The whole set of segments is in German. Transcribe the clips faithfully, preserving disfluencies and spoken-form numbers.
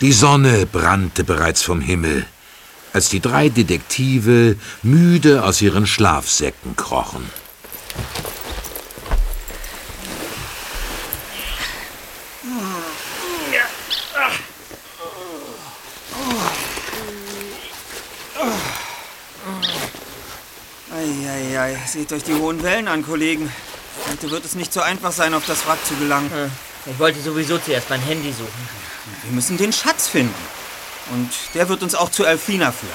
Die Sonne brannte bereits vom Himmel, als die drei Detektive müde aus ihren Schlafsäcken krochen. Eieiei, seht euch die hohen Wellen an, Kollegen. Heute wird es nicht so einfach sein, auf das Wrack zu gelangen. Ich wollte sowieso zuerst mein Handy suchen. Wir müssen den Schatz finden. Und der wird uns auch zu Elfrina führen.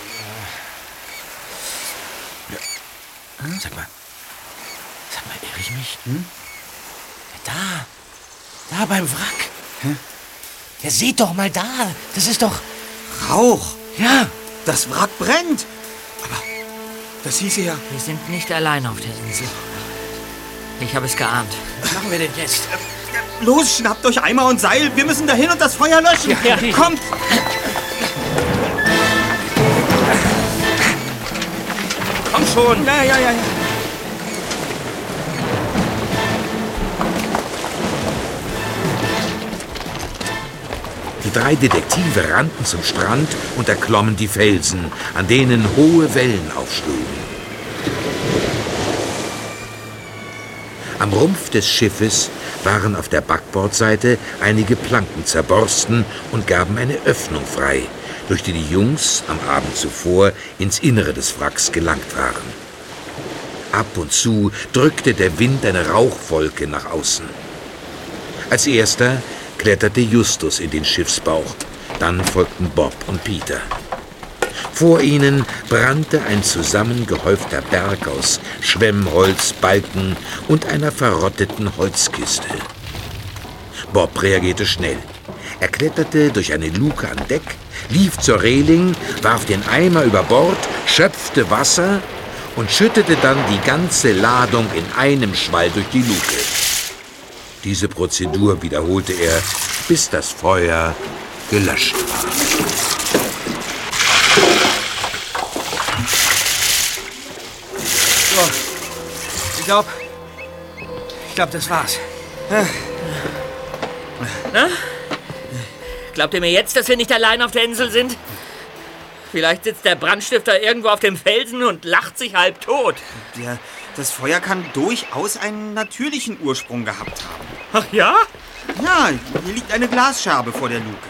Ja. Hm? Sag mal, sag mal, irre ich mich? Hm? Da, da beim Wrack. Hm? Ja, seht doch mal da, das ist doch... Rauch. Ja. Das Wrack brennt. Aber das hieße ja... Wir sind nicht allein auf der Insel. Ich habe es geahnt. Was machen wir denn jetzt? Los, schnappt euch Eimer und Seil. Wir müssen dahin und das Feuer löschen. Ja, ja. Kommt! Komm schon. Ja, ja, ja, ja. Die drei Detektive rannten zum Strand und erklommen die Felsen, an denen hohe Wellen aufschlugen. Am Rumpf des Schiffes waren auf der Backbordseite einige Planken zerborsten und gaben eine Öffnung frei, durch die die Jungs am Abend zuvor ins Innere des Wracks gelangt waren. Ab und zu drückte der Wind eine Rauchwolke nach außen. Als erster kletterte Justus in den Schiffsbauch, dann folgten Bob und Peter. Vor ihnen brannte ein zusammengehäufter Berg aus Schwemmholz, Balken und einer verrotteten Holzkiste. Bob reagierte schnell. Er kletterte durch eine Luke an Deck, lief zur Reling, warf den Eimer über Bord, schöpfte Wasser und schüttete dann die ganze Ladung in einem Schwall durch die Luke. Diese Prozedur wiederholte er, bis das Feuer gelöscht war. So, ich glaube, ich glaube, das war's. Na? Glaubt ihr mir jetzt, dass wir nicht allein auf der Insel sind? Vielleicht sitzt der Brandstifter irgendwo auf dem Felsen und lacht sich halb tot. Der, das Feuer kann durchaus einen natürlichen Ursprung gehabt haben. Ach ja? Ja, hier liegt eine Glasscherbe vor der Luke.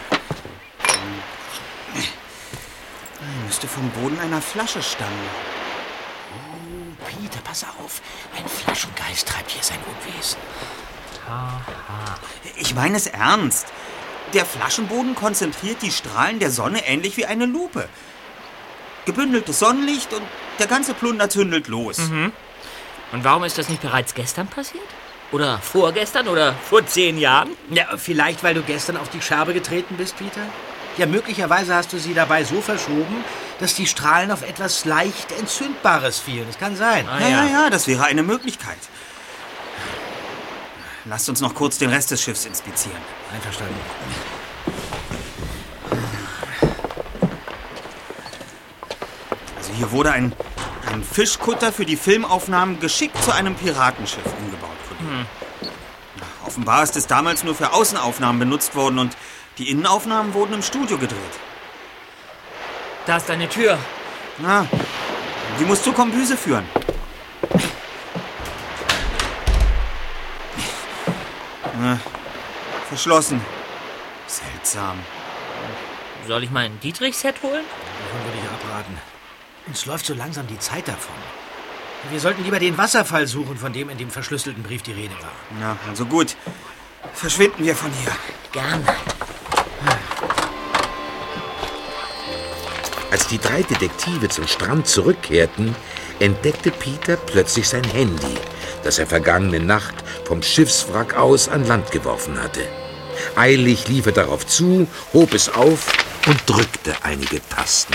Müsste vom Boden einer Flasche stammen. Oh, Peter, pass auf. Ein Flaschengeist treibt hier sein Unwesen. Aha. Ich meine es ernst. Der Flaschenboden konzentriert die Strahlen der Sonne ähnlich wie eine Lupe. Gebündeltes Sonnenlicht und der ganze Plunder zündelt los. Mhm. Und warum ist das nicht bereits gestern passiert? Oder vorgestern oder vor zehn Jahren? Ja, vielleicht, weil du gestern auf die Scherbe getreten bist, Peter? Ja, möglicherweise hast du sie dabei so verschoben, dass die Strahlen auf etwas leicht Entzündbares fielen. Das kann sein. Ah, ja, ja, ja, das wäre eine Möglichkeit. Lasst uns noch kurz den Rest des Schiffs inspizieren. Einverstanden. Also hier wurde ein, ein Fischkutter für die Filmaufnahmen geschickt zu einem Piratenschiff umgebaut. Hm. Offenbar ist es damals nur für Außenaufnahmen benutzt worden und die Innenaufnahmen wurden im Studio gedreht. Da ist eine Tür. Na, die muss zur Kombüse führen. Na, verschlossen. Seltsam. Soll ich mal ein Dietrich-Set holen? Davon würde ich abraten. Uns läuft so langsam die Zeit davon. Wir sollten lieber den Wasserfall suchen, von dem in dem verschlüsselten Brief die Rede war. Na, also gut. Verschwinden wir von hier. Gern. Als die drei Detektive zum Strand zurückkehrten, entdeckte Peter plötzlich sein Handy, das er vergangene Nacht vom Schiffswrack aus an Land geworfen hatte. Eilig lief er darauf zu, hob es auf und drückte einige Tasten.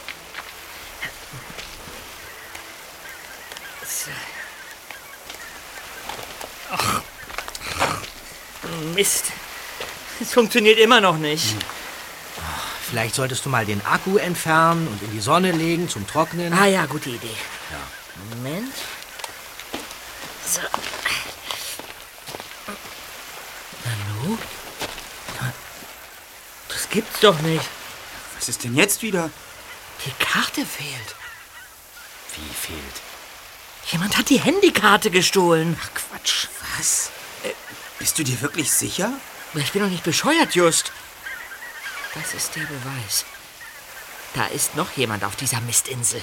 Ach. Mist. Es funktioniert immer noch nicht. Vielleicht solltest du mal den Akku entfernen und in die Sonne legen zum Trocknen. Ah ja, gute Idee. Ja. Moment. So. Nanu? Das gibt's doch nicht. Was ist denn jetzt wieder? Die Karte fehlt. Wie fehlt? Jemand hat die Handykarte gestohlen. Ach, Quatsch. Was? Äh, bist du dir wirklich sicher? Ich bin doch nicht bescheuert, Just. Das ist der Beweis. Da ist noch jemand auf dieser Mistinsel.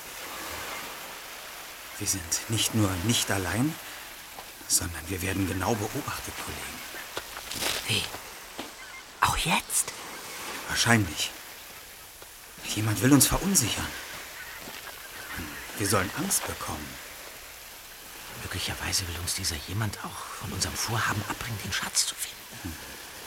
Wir sind nicht nur nicht allein, sondern wir werden genau beobachtet, Kollegen. Wie? Auch jetzt? Wahrscheinlich. Jemand will uns verunsichern. Wir sollen Angst bekommen. Möglicherweise will uns dieser jemand auch von unserem Vorhaben abbringen, den Schatz zu finden.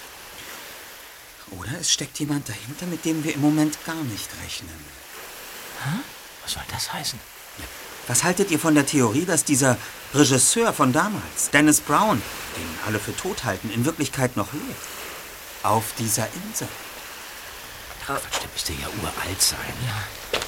Oder es steckt jemand dahinter, mit dem wir im Moment gar nicht rechnen. Hä? Was soll das heißen? Was haltet ihr von der Theorie, dass dieser Regisseur von damals, Dennis Brown, den alle für tot halten, in Wirklichkeit noch lebt? Auf dieser Insel. Quatsch, der müsste ja uralt sein. Ja.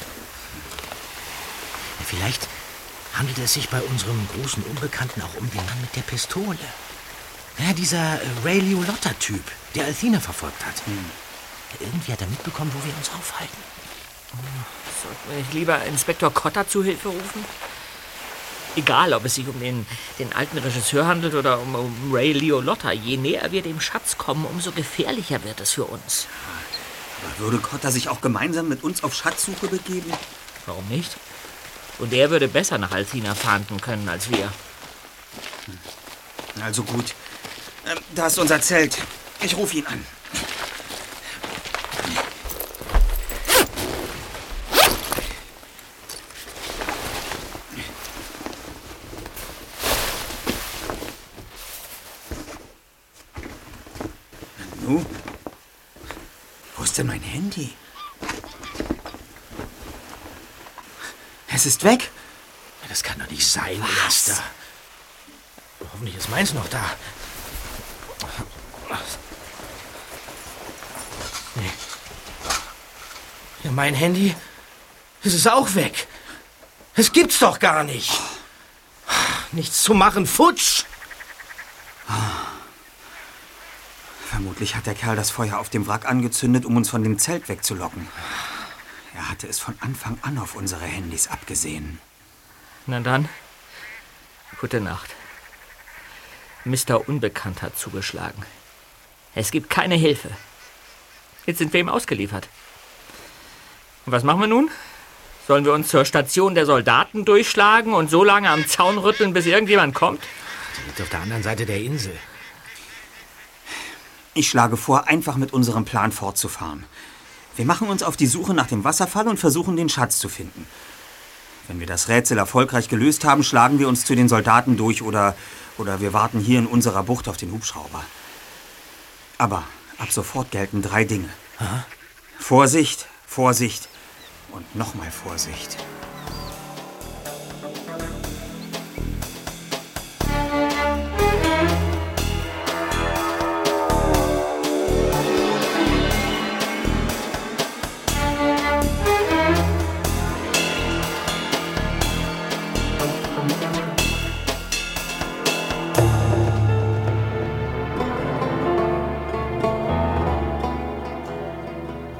Ja, vielleicht handelt es sich bei unserem großen Unbekannten auch um den Mann mit der Pistole. Ja, dieser äh, Ray Liotta-Typ, der Althina verfolgt hat. Hm. Irgendwie hat er mitbekommen, wo wir uns aufhalten. Sollten wir nicht lieber Inspektor Cotter zu Hilfe rufen? Egal, ob es sich um den, den alten Regisseur handelt oder um, um Ray Liotta. Je näher wir dem Schatz kommen, umso gefährlicher wird es für uns. Aber würde Cotter sich auch gemeinsam mit uns auf Schatzsuche begeben? Warum nicht? Und er würde besser nach Althina fahnden können als wir. Also gut. Ähm, da ist unser Zelt. Ich rufe ihn an. Nu? Wo ist denn mein Handy? Es ist weg. Das kann doch nicht sein, Was? Erster. Hoffentlich ist meins noch da. Nee. Ja, mein Handy, es ist auch weg. Es gibt's doch gar nicht. Nichts zu machen, futsch. Vermutlich hat der Kerl das Feuer auf dem Wrack angezündet, um uns von dem Zelt wegzulocken. Er hatte es von Anfang an auf unsere Handys abgesehen. Na dann, gute Nacht. Mister Unbekannt hat zugeschlagen. Es gibt keine Hilfe. Jetzt sind wir ihm ausgeliefert. Und was machen wir nun? Sollen wir uns zur Station der Soldaten durchschlagen und so lange am Zaun rütteln, bis irgendjemand kommt? Die liegt auf der anderen Seite der Insel. Ich schlage vor, einfach mit unserem Plan fortzufahren. Wir machen uns auf die Suche nach dem Wasserfall und versuchen, den Schatz zu finden. Wenn wir das Rätsel erfolgreich gelöst haben, schlagen wir uns zu den Soldaten durch oder, oder wir warten hier in unserer Bucht auf den Hubschrauber. Aber ab sofort gelten drei Dinge. Aha. Vorsicht, Vorsicht und nochmal Vorsicht.